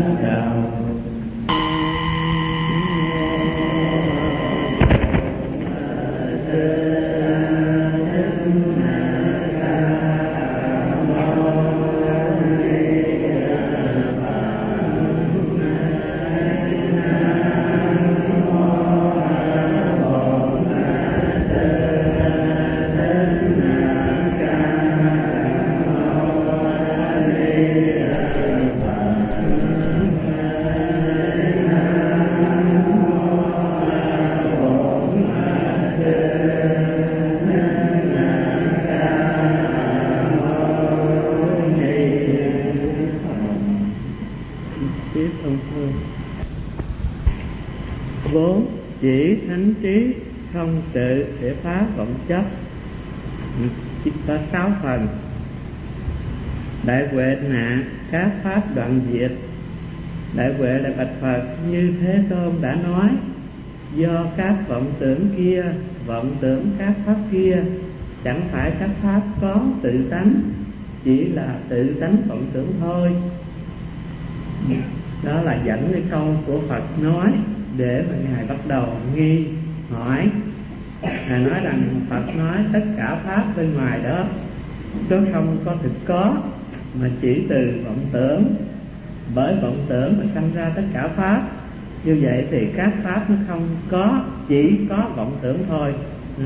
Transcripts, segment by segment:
đạo. Vốn chỉ thánh trí không tự để phá vọng chấp, chỉ có 6 phần. Đại huệ nạn các pháp đoạn diệt. Đại huệ là bạch Phật, như Thế Tôn đã nói, do các vọng tưởng kia, vọng tưởng các pháp kia, chẳng phải các pháp có tự tánh, chỉ là tự tánh vọng tưởng thôi. Đó là dẫn cái câu của Phật nói để mà Ngài bắt đầu nghi hỏi. Ngài nói rằng Phật nói tất cả pháp bên ngoài đó số không có thực có, mà chỉ từ vọng tưởng. Bởi vọng tưởng mà sanh ra tất cả pháp. Như vậy thì các pháp nó không có, chỉ có vọng tưởng thôi.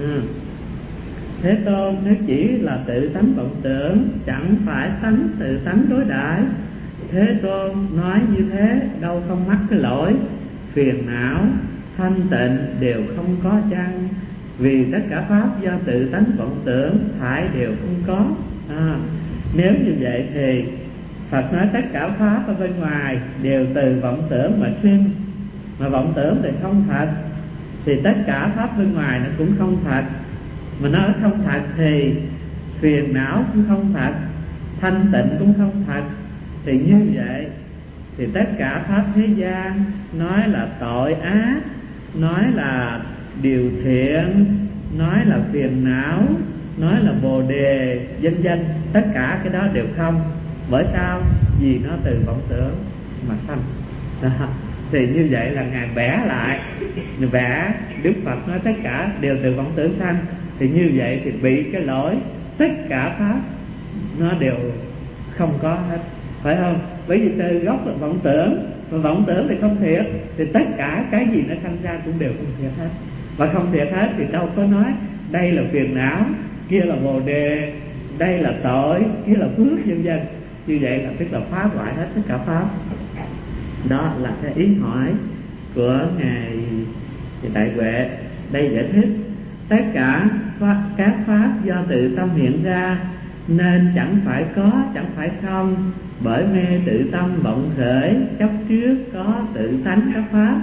Thế Tôn nếu chỉ là tự tánh vọng tưởng, chẳng phải tánh tự tánh đối đãi. Thế Tôn nói như thế đâu không mắc cái lỗi phiền não thanh tịnh đều không có chăng? Vì tất cả pháp do tự tánh vọng tưởng thải đều không có. Nếu như vậy thì Phật nói tất cả pháp ở bên ngoài đều từ vọng tưởng mà sinh, mà vọng tưởng thì không thật, thì tất cả pháp bên ngoài nó cũng không thật. Mà nó không thật thì phiền não cũng không thật, thanh tịnh cũng không thật. Thì như vậy thì tất cả pháp thế gian nói là tội ác, nói là điều thiện, nói là phiền não, nói là bồ đề, vân vân, tất cả cái đó đều không. Bởi sao? Vì nó từ vọng tưởng mà sanh. Thì như vậy là Ngài vẽ lại, vẽ Đức Phật nói tất cả đều từ vọng tưởng sanh. Thì như vậy thì bị cái lỗi tất cả pháp nó đều không có hết, phải không? Bởi vì từ gốc là vọng tưởng, mà vọng tưởng thì không thiệt, thì tất cả cái gì nó sanh ra cũng đều không thiệt hết. Và không thiệt hết thì đâu có nói đây là phiền não, kia là bồ đề, đây là tội, kia là phước, vân vân. Như vậy là tức là phá hoại hết tất cả pháp. Đó là cái ý hỏi của Ngài Đại Huệ. Đây giải thích tất cả các pháp do tự tâm hiện ra, nên chẳng phải có, chẳng phải không. Bởi mê tự tâm vọng khởi, chấp trước có tự tánh các pháp.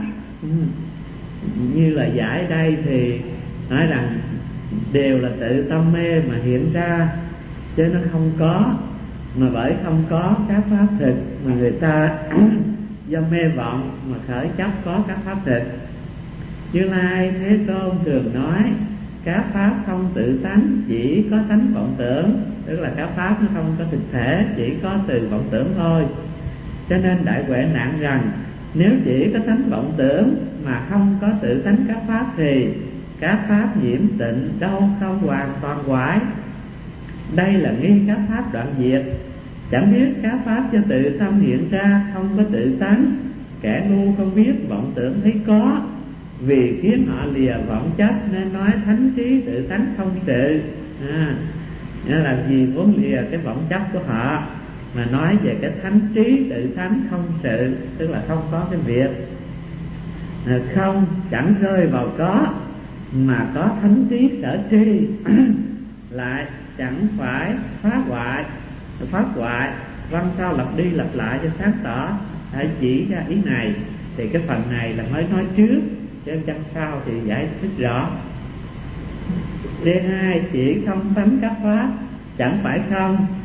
Như là giải đây thì nói rằng đều là tự tâm mê mà hiện ra, chứ nó không có. Mà bởi không có các pháp thực mà người ta do mê vọng mà khởi chấp có các pháp thực. Như Lai Thế Tôn thường nói các pháp không tự tánh, chỉ có tánh vọng tưởng. Tức là các pháp nó không có thực thể, chỉ có từ vọng tưởng thôi. Cho nên Đại Huệ nạn rằng nếu chỉ có tánh vọng tưởng mà không có tự tánh các pháp thì các pháp nhiễm tịnh đâu không hoàn toàn hoại. Đây là nghi các pháp đoạn diệt. Chẳng biết các pháp do tự tâm hiện ra không có tự tánh, kẻ ngu không biết vọng tưởng thấy có. Vì khiến họ lìa vọng chấp nên nói thánh trí tự tánh không sự. Nghĩa là vì muốn lìa cái vọng chấp của họ mà nói về cái thánh trí tự tánh không sự, tức là không có cái việc. Không chẳng rơi vào có, mà có thánh trí sở tri lại chẳng phải phá hoại. Văn sao lặp đi lặp lại cho sáng tỏ, hãy chỉ ra ý này. Thì cái phần này là mới nói trước, chứ trong sau thì giải thích rõ. D2 chỉ không tánh các pháp, chẳng phải không,